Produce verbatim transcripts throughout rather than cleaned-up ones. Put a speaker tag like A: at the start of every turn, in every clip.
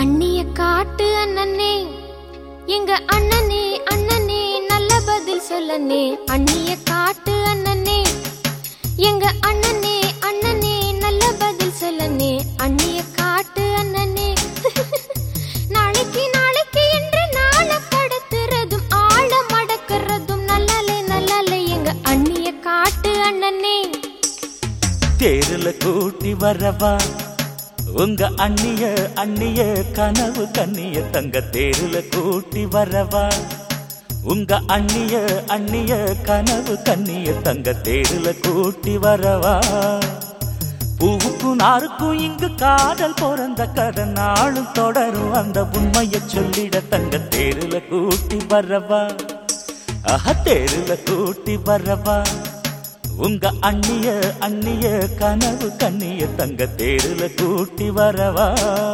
A: அண்ணிய காட்டு அண்ணனே, எங்க அண்ணனே அண்ணனே நல்ல பதில் சொல்லனே. அண்ணிய காட்டு அண்ணனே, எங்க அண்ணனே அண்ணனே நல்ல பதில் சொல்லனே. அண்ணிய காட்டு அண்ணனே. நாளைக்கு நாளைக்கு என்று நாள படுத்துறதும் ஆழ மடக்கிறதும் நல்லாலே நல்லாலே எங்க அண்ணிய காட்டு அண்ணனே.
B: தேருல கூட்டி வரவா உங்க அண்ணிய அண்ணிய கனவு கண்ணிய தங்க. தேருல கூட்டி வரவா உங்க அண்ணிய அண்ணிய கனவு கண்ணிய தங்க. தேருல கூட்டி வரவா. பூவுக்கும் நாருக்கும் இங்கு காதல் பிறந்த கதை நாளும் தொடரும் அந்த உண்மையை சொல்லிட தங்க. தேருல கூட்டி வரவா. ஆஹா தேருல கூட்டி வரவா உங்க அண்ணிய அண்ணிய கனவு கண்ணிய தங்க. தேருல கூட்டி வரவா.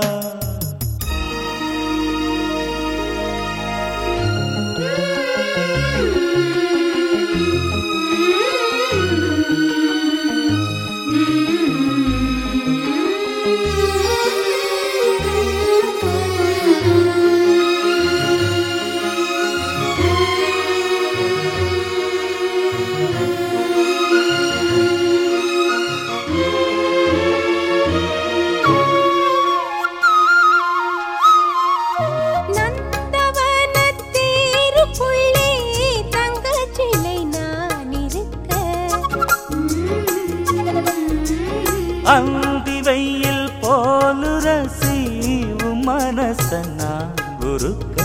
B: அந்தி வெயில் போலு ரசி மனசனா குருக்க.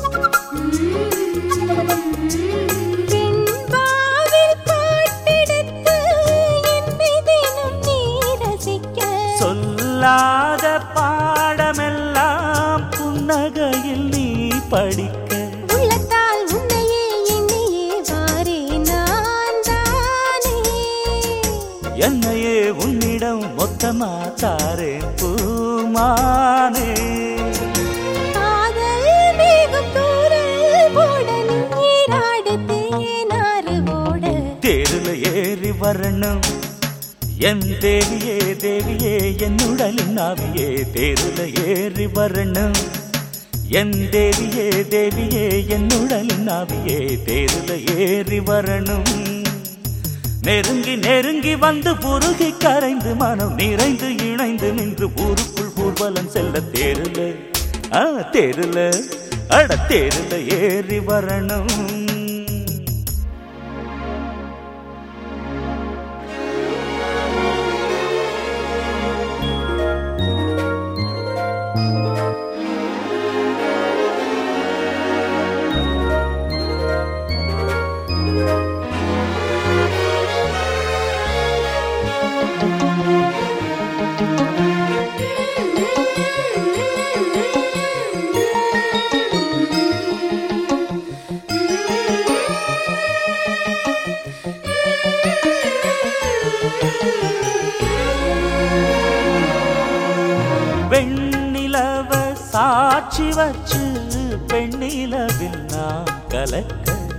B: சொல்லாத பாடமெல்லாம் புன்னகையில் நீ படிக்க.
A: உள்ளத்தால் உன்னையே என்னையே வாரே நான் தானே.
B: என்னையே உன்னிடம் மொத்தமா தாரேன் பூமானே.
A: காதல் வேகம் தூரல் போட நீராடு தேனாறு ஓட.
B: தேருல ஏறி வரணும் என் தேவியே தேவியே என்னுடலின் நாவியே. தேருல ஏறி வரணும் என் தேவியே தேவியே என்னுடலின் நாவியே. தேருல ஏறி வரணும். நெருங்கி நெருங்கி வந்து புருகி கரைந்து மனம் நிறைந்து இணைந்து நின்று ஊருக்குள் ஊர்வலம் செல்ல. தேருல ஆ தேருல அட தேருல ஏறி வரணும். வெண்ணிலவ சாட்சி வச்சு பெண்ணிலவில் நான் கலக்க.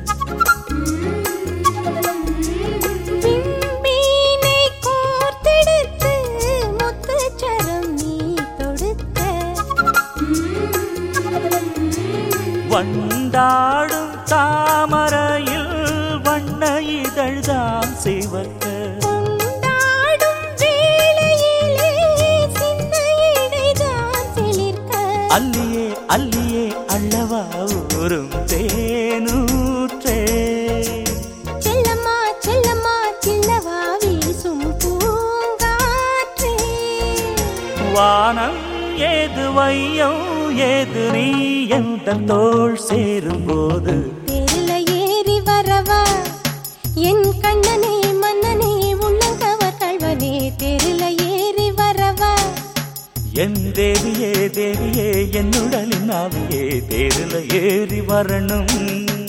A: விண்மீனை கோர்த்தெடுத்து முத்துச்சரம் நீ தொடுக்க.
B: வண்டாடும் தாமரையில் வண்ண இதழ்தான் சிவக்க. அல்லியே அல்லியே அல்லவா ஊரும் தேனூற்றே.
A: செல்லம்மா செல்லம்மா சில்லவா வீசும் பூங்காற்றே.
B: வானம் ஏது வையம் ஏது நீ எந்த தோள் சேரும் போது.
A: தேருல ஏறி வரவா என் கண்ணனே மன்னனே உள்ளங்கவர் கள்வனே. தேருல ஏறி வரவா
B: என் தேவியே தேவியே என்னுடலின் நாவியே. தேருல ஏறி வரணும்.